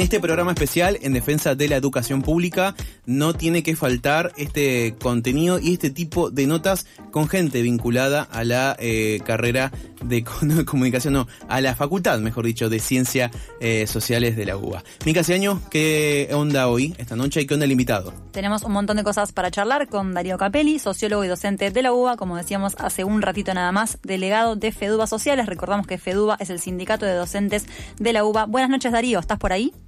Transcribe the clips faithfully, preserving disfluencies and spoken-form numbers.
este programa especial en defensa de la educación pública no tiene que faltar este contenido y este tipo de notas con gente vinculada a la eh, carrera de no, comunicación, no, a la facultad, mejor dicho, de Ciencias eh, Sociales de la U B A. Mica Ciaño, ¿qué onda hoy, esta noche, y qué onda el invitado? Tenemos un montón de cosas para charlar con Darío Capelli, sociólogo y docente de la U B A, como decíamos hace un ratito nada más, delegado de FEDUBA Sociales. Recordamos que FEDUBA es el sindicato de docentes de la U B A. Buenas noches, Darío, ¿estás por ahí?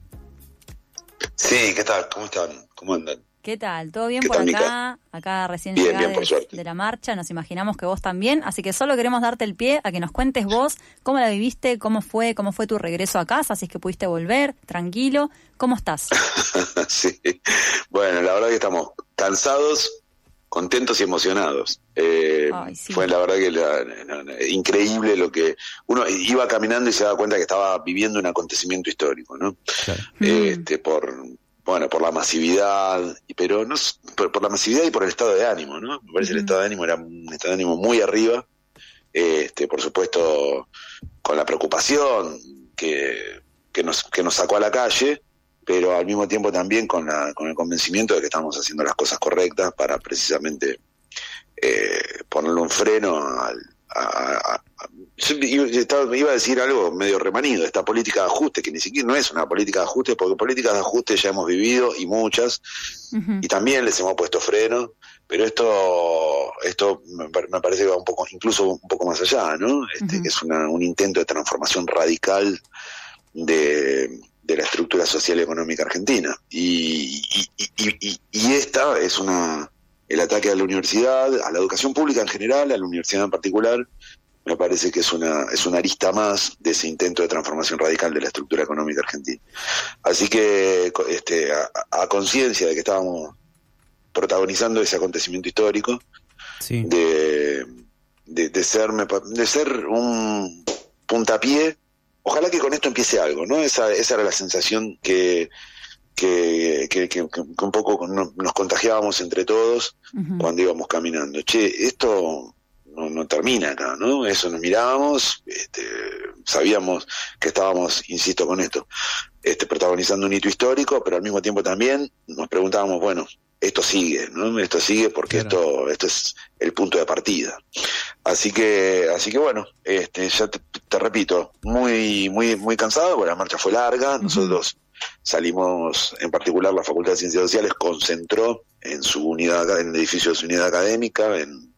Sí, ¿qué tal? ¿Cómo están? ¿Cómo andan? ¿Qué tal? ¿Todo bien por acá? Mica? Acá recién bien, llegada bien, de, de la marcha, nos imaginamos que vos también, así que solo queremos darte el pie a que nos cuentes vos cómo la viviste, cómo fue, cómo fue tu regreso a casa, si es que pudiste volver, tranquilo, ¿cómo estás? Sí, bueno, la verdad que estamos cansados, contentos y emocionados. Eh, Ay, sí. Fue la verdad que la, la, la, increíble lo que uno iba caminando y se daba cuenta que estaba viviendo un acontecimiento histórico, ¿no? Claro. Este, mm. por bueno, por la masividad, pero no por, por la masividad y por el estado de ánimo, ¿no? Me parece mm. el estado de ánimo era un estado de ánimo muy arriba, este, por supuesto con la preocupación que, que nos que nos sacó a la calle, pero al mismo tiempo también con la con el convencimiento de que estamos haciendo las cosas correctas para precisamente eh, ponerle un freno al, a, a, a yo estaba, iba a decir algo medio remanido, esta política de ajuste, que ni siquiera no es una política de ajuste, porque políticas de ajuste ya hemos vivido y muchas, uh-huh. y también les hemos puesto freno, pero esto esto me, me parece que va un poco, incluso un poco más allá, ¿no? Este, uh-huh. que es una, un intento de transformación radical de de la estructura social y económica argentina, y, y, y, y, y esta es una el ataque a la universidad, a la educación pública en general, a la universidad en particular, me parece que es una es una arista más de ese intento de transformación radical de la estructura económica argentina. Así que este a, a conciencia de que estábamos protagonizando ese acontecimiento histórico, sí. de, de, de ser de ser un puntapié. Ojalá que con esto empiece algo, ¿no? Esa, esa era la sensación que, que, que, que, que un poco nos contagiábamos entre todos uh-huh. cuando íbamos caminando. Che, esto no, no termina acá, ¿no? Eso nos mirábamos, este, sabíamos que estábamos, insisto con esto, este, protagonizando un hito histórico, pero al mismo tiempo también nos preguntábamos, bueno, esto sigue, ¿no? Esto sigue porque claro. esto esto es el punto de partida. Así que así que bueno, este ya te, te repito, muy muy muy cansado, porque la marcha fue larga. Uh-huh. Nosotros salimos, en particular la Facultad de Ciencias Sociales concentró en su unidad, en el edificio de su unidad académica, en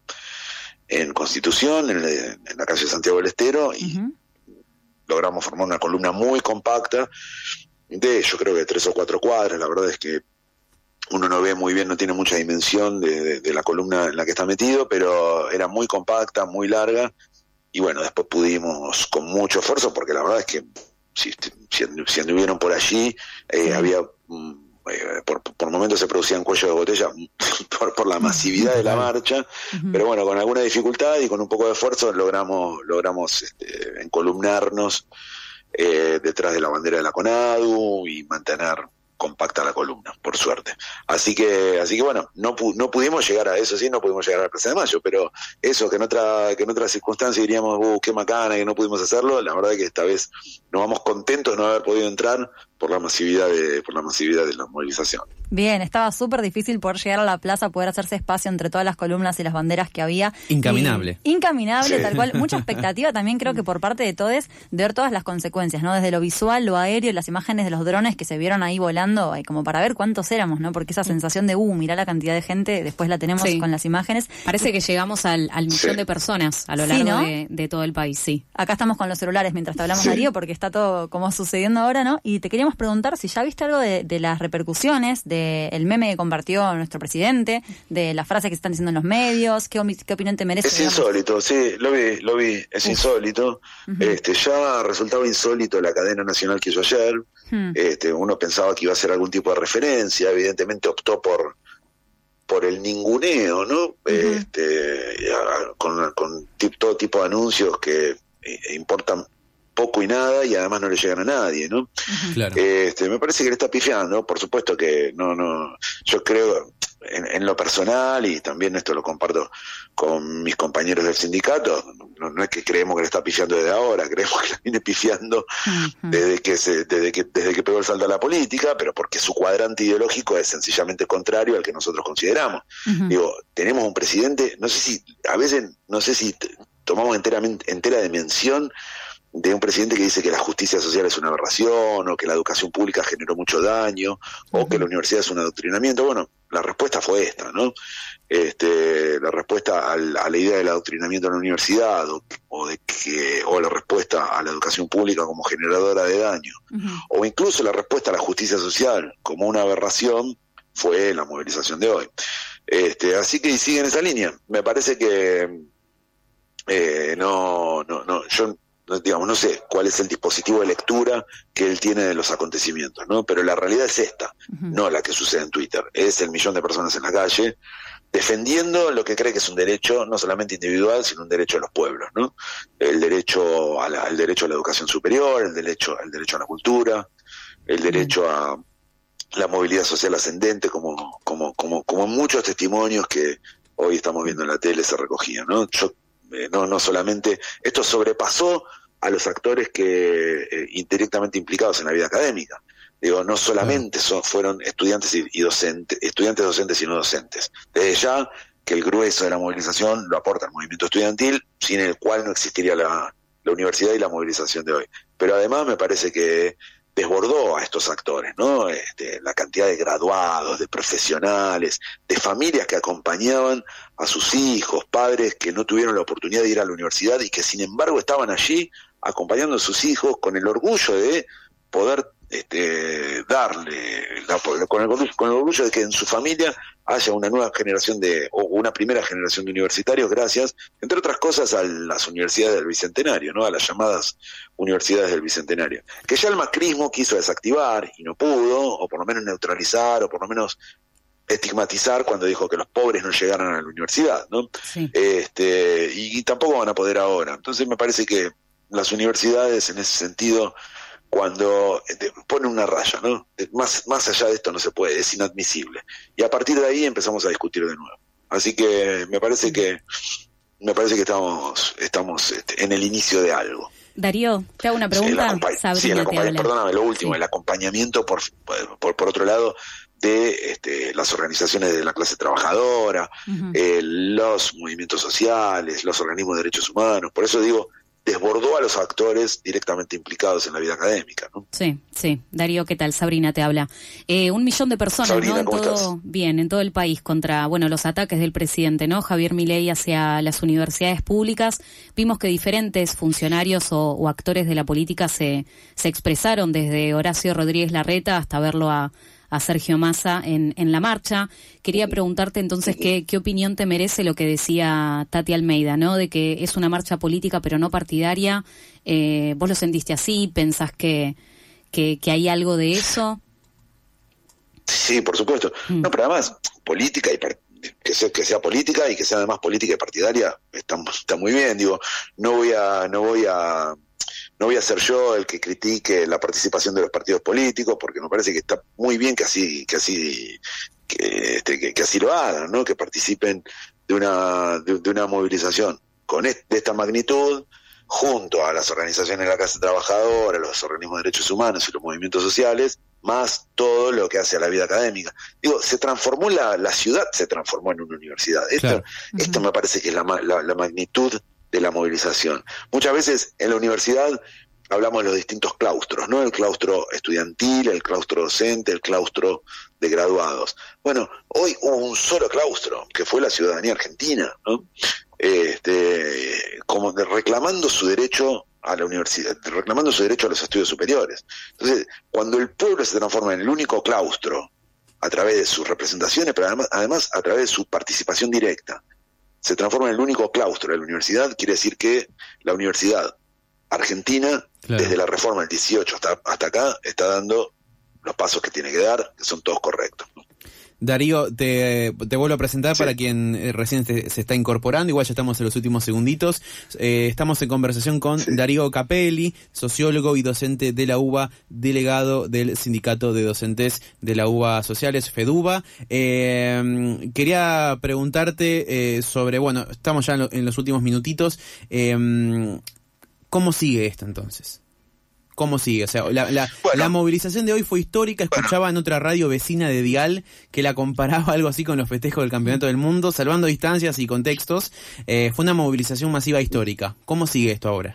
en Constitución, en, en la calle Santiago del Estero, y uh-huh. logramos formar una columna muy compacta de, yo creo que tres o cuatro cuadras. La verdad es que uno no ve muy bien, no tiene mucha dimensión de, de, de la columna en la que está metido, pero era muy compacta, muy larga, y bueno, después pudimos con mucho esfuerzo, porque la verdad es que si, si, si anduvieron por allí, eh, sí. había, eh, por, por momentos se producían cuellos de botella por, por la masividad de la marcha, uh-huh. pero bueno, con alguna dificultad y con un poco de esfuerzo logramos, logramos este, encolumnarnos eh, detrás de la bandera de la CONADU y mantener compacta la columna, por suerte. Así que, así que bueno, no pu- no pudimos llegar a eso, sí, no pudimos llegar a la Plaza de Mayo, pero eso que en otra, que en otras circunstancias diríamos, uh, qué macana, que no pudimos hacerlo, la verdad es que esta vez nos vamos contentos de no haber podido entrar por la masividad de, por la masividad de la movilización. Bien, estaba súper difícil poder llegar a la plaza, poder hacerse espacio entre todas las columnas y las banderas que había. Incaminable. Y, incaminable, sí. Tal cual. Mucha expectativa también creo que por parte de todos de ver todas las consecuencias, ¿no? Desde lo visual, lo aéreo, las imágenes de los drones que se vieron ahí volando, como para ver cuántos éramos, ¿no? Porque esa sensación de, uh, mirá la cantidad de gente, después la tenemos sí. con las imágenes. Parece que llegamos al, al millón sí. de personas a lo largo sí, ¿no? de, de todo el país, sí. Acá estamos con los celulares mientras te hablamos, sí. Darío, porque está todo como sucediendo ahora, ¿no? Y te queríamos preguntar si ya viste algo de, de las repercusiones, del meme que compartió nuestro presidente, de las frases que se están diciendo en los medios, qué, qué opinión te merece. Es digamos? Insólito, sí, lo vi, lo vi, es Uf. insólito. Uh-huh. Este, ya resultaba insólito la cadena nacional que hizo ayer. Uh-huh. Este, uno pensaba que iba a ser algún tipo de referencia, evidentemente optó por por el ninguneo, ¿no? Uh-huh. Este, con, con tip, todo tipo de anuncios que eh, importan poco y nada, y además no le llegan a nadie, ¿no? Claro. Este, me parece que le está pifiando, por supuesto que no, no, yo creo, en, en lo personal, y también esto lo comparto con mis compañeros del sindicato, no, no es que creemos que le está pifiando desde ahora, creemos que la viene pifiando uh-huh. desde que se, desde que desde que pegó el salto a la política, pero porque su cuadrante ideológico es sencillamente contrario al que nosotros consideramos. Uh-huh. Digo, tenemos un presidente, no sé si, a veces, no sé si tomamos enteramente, entera dimensión de un presidente que dice que la justicia social es una aberración, o que la educación pública generó mucho daño, uh-huh. o que la universidad es un adoctrinamiento. Bueno, la respuesta fue esta, ¿no? Este, la respuesta al, a la idea del adoctrinamiento en la universidad, o, o de que, o la respuesta a la educación pública como generadora de daño, uh-huh. o incluso la respuesta a la justicia social como una aberración, fue la movilización de hoy. Este, así que sigue en esa línea. Me parece que eh, no, no, no, yo digamos, no sé cuál es el dispositivo de lectura que él tiene de los acontecimientos, ¿no? Pero la realidad es esta, uh-huh. no la que sucede en Twitter, es el millón de personas en la calle defendiendo lo que cree que es un derecho no solamente individual, sino un derecho de los pueblos, ¿no? El derecho a la, el derecho a la educación superior, el derecho, el derecho a la cultura, el derecho uh-huh. a la movilidad social ascendente, como, como, como, como muchos testimonios que hoy estamos viendo en la tele se recogían, ¿no? Yo eh, no, no solamente esto sobrepasó a los actores que eh, indirectamente implicados en la vida académica. Digo, no solamente son, fueron estudiantes y, y docentes, estudiantes docentes y no docentes. Desde ya que el grueso de la movilización lo aporta el movimiento estudiantil, sin el cual no existiría la, la universidad y la movilización de hoy. Pero además me parece que desbordó a estos actores, ¿no? Este, la cantidad de graduados, de profesionales, de familias que acompañaban a sus hijos, padres que no tuvieron la oportunidad de ir a la universidad y que sin embargo estaban allí acompañando a sus hijos con el orgullo de poder este, darle, la, con, el, con el orgullo de que en su familia haya una nueva generación de, o una primera generación de universitarios, gracias, entre otras cosas, a las universidades del Bicentenario, ¿no? A las llamadas universidades del Bicentenario, que ya el macrismo quiso desactivar y no pudo, o por lo menos neutralizar, o por lo menos estigmatizar cuando dijo que los pobres no llegaran a la universidad, ¿no? Sí. Este, y, y tampoco van a poder ahora. Entonces me parece que las universidades, en ese sentido, cuando ponen una raya, ¿no? Más, más allá de esto no se puede, es inadmisible. Y a partir de ahí empezamos a discutir de nuevo. Así que me parece que me parece que estamos estamos este, en el inicio de algo. Darío, te hago una pregunta. Sí, sí, el acompañ- perdóname, lo último, sí. El acompañamiento por, por por otro lado de este, las organizaciones de la clase trabajadora, uh-huh. eh, los movimientos sociales, los organismos de derechos humanos. Por eso digo, desbordó a los actores directamente implicados en la vida académica, ¿no? Sí, sí. Darío, ¿qué tal? Sabrina te habla. Eh, un millón de personas, Sabrina, ¿no? En ¿cómo todo, estás? Bien, en todo el país contra, bueno, los ataques del presidente, ¿no? Javier Milei hacia las universidades públicas. Vimos que diferentes funcionarios o, o actores de la política se, se expresaron, desde Horacio Rodríguez Larreta hasta verlo a a Sergio Massa en, en la marcha. Quería preguntarte entonces qué, qué opinión te merece lo que decía Tati Almeida, ¿no? De que es una marcha política pero no partidaria. Eh, ¿Vos lo sentiste así? ¿Pensás que, que, que hay algo de eso? Sí, por supuesto. Mm. No, pero además, política y part- que sea, que sea política y que sea además política y partidaria, está, está muy bien. Digo, no voy a, no voy a No voy a ser yo el que critique la participación de los partidos políticos, porque me parece que está muy bien que así, que así, que, este, que, que así lo hagan, ¿no? Que participen de una, de, de una movilización con este, de esta magnitud, junto a las organizaciones de la clase trabajadora, los organismos de derechos humanos y los movimientos sociales, más todo lo que hace a la vida académica. Digo, se transformó la, la ciudad, se transformó en una universidad. Esto, claro. esto uh-huh. me parece que es la, la, la magnitud de la movilización. Muchas veces en la universidad hablamos de los distintos claustros, ¿no? El claustro estudiantil, el claustro docente, el claustro de graduados. Bueno, hoy hubo un solo claustro, que fue la ciudadanía argentina, ¿no? Este, como de, reclamando su derecho a la universidad, reclamando su derecho a los estudios superiores. Entonces, cuando el pueblo se transforma en el único claustro, a través de sus representaciones, pero además, además a través de su participación directa, se transforma en el único claustro de la universidad, quiere decir que la universidad argentina, claro. desde la reforma del dieciocho hasta, hasta acá, está dando los pasos que tiene que dar, que son todos correctos. Darío, te, te vuelvo a presentar sí. para quien eh, recién te, se está incorporando, igual ya estamos en los últimos segunditos. Eh, estamos en conversación con sí. Darío Capelli, sociólogo y docente de la UBA, delegado del Sindicato de Docentes de la UBA Sociales, FEDUBA. Eh, quería preguntarte eh, sobre, bueno, estamos ya en, lo, en los últimos minutitos, eh, ¿cómo sigue esto entonces? ¿Cómo sigue? O sea, la, la, bueno, la movilización de hoy fue histórica. Escuchaba bueno. en otra radio vecina de Dial que la comparaba algo así con los festejos del Campeonato del Mundo, salvando distancias y contextos. Eh, fue una movilización masiva histórica. ¿Cómo sigue esto ahora?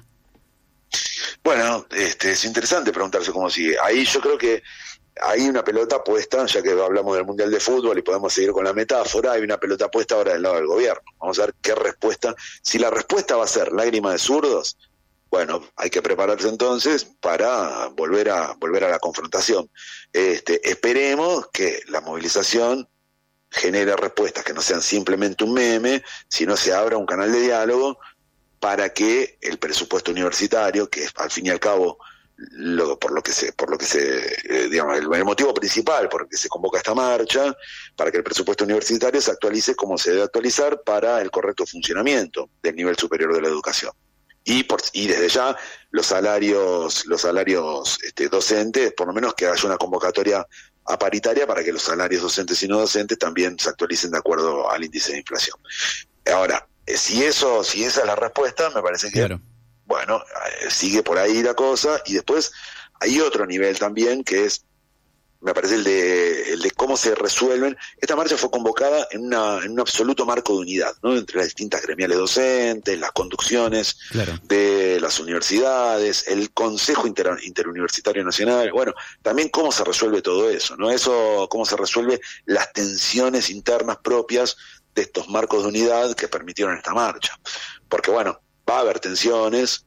Bueno, este, es interesante preguntarse cómo sigue. Ahí yo creo que hay una pelota puesta, ya que hablamos del Mundial de Fútbol y podemos seguir con la metáfora, hay una pelota puesta ahora del lado del gobierno. Vamos a ver qué respuesta. Si la respuesta va a ser lágrima de zurdos, bueno, hay que prepararse entonces para volver a volver a la confrontación. Este, esperemos que la movilización genere respuestas que no sean simplemente un meme, sino se abra un canal de diálogo para que el presupuesto universitario, que es al fin y al cabo lo, por lo que se, por lo que se, eh, digamos, el, el motivo principal por el que se convoca esta marcha, para que el presupuesto universitario se actualice como se debe actualizar para el correcto funcionamiento del nivel superior de la educación. Y, por, y desde ya los salarios los salarios este, docentes, por lo menos que haya una convocatoria a paritaria para que los salarios docentes y no docentes también se actualicen de acuerdo al índice de inflación. Ahora, si eso si esa es la respuesta, me parece que, claro. bueno, sigue por ahí la cosa. Y después hay otro nivel también que es, me parece el de el de cómo se resuelven. Esta marcha fue convocada en una en un absoluto marco de unidad, ¿no? Entre las distintas gremiales docentes, las conducciones claro. de las universidades, el Consejo Inter, Interuniversitario Nacional. Bueno, también cómo se resuelve todo eso, ¿no? Eso, cómo se resuelve las tensiones internas propias de estos marcos de unidad que permitieron esta marcha. Porque bueno, va a haber tensiones.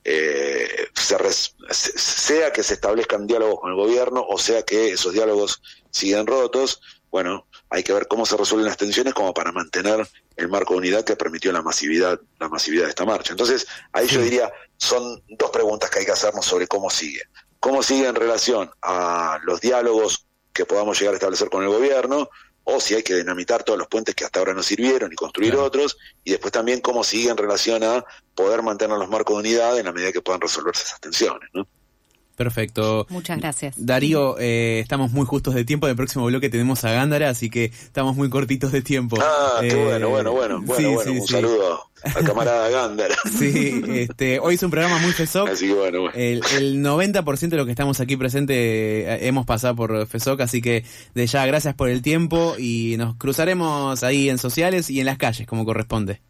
Eh, se res, sea que se establezcan diálogos con el gobierno o sea que esos diálogos siguen rotos, bueno, hay que ver cómo se resuelven las tensiones como para mantener el marco de unidad que permitió la masividad la masividad de esta marcha. Entonces, ahí sí. yo diría, son dos preguntas que hay que hacernos sobre cómo sigue. ¿Cómo sigue en relación a los diálogos que podamos llegar a establecer con el gobierno? O si hay que dinamitar todos los puentes que hasta ahora no sirvieron y construir claro. otros, y después también cómo sigue en relación a poder mantener los marcos de unidad en la medida que puedan resolverse esas tensiones, ¿no? Perfecto. Muchas gracias. Darío, eh, estamos muy justos de tiempo. En el próximo bloque tenemos a Gándara, así que estamos muy cortitos de tiempo. Ah, eh, qué bueno, bueno, bueno. Bueno, sí, bueno, sí, un sí. saludo al camarada Gándara. Sí, este, hoy es un programa muy FESOC. Así que bueno, bueno. El, el noventa por ciento de los que estamos aquí presentes eh, hemos pasado por FESOC, así que de ya gracias por el tiempo y nos cruzaremos ahí en sociales y en las calles, como corresponde.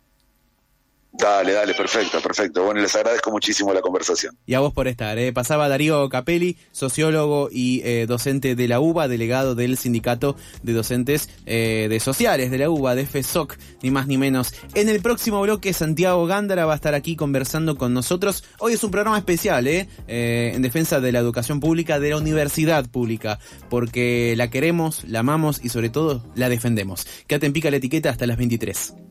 Dale, dale, perfecto, perfecto. Bueno, les agradezco muchísimo la conversación. Y a vos por estar. Eh. Pasaba Darío Capelli, sociólogo y eh, docente de la UBA, delegado del Sindicato de Docentes eh, de Sociales de la UBA, de FESOC, ni más ni menos. En el próximo bloque, Santiago Gándara va a estar aquí conversando con nosotros. Hoy es un programa especial, eh, eh, en defensa de la educación pública, de la universidad pública, porque la queremos, la amamos y sobre todo la defendemos. Quédate en Pica la Etiqueta hasta las veintitrés.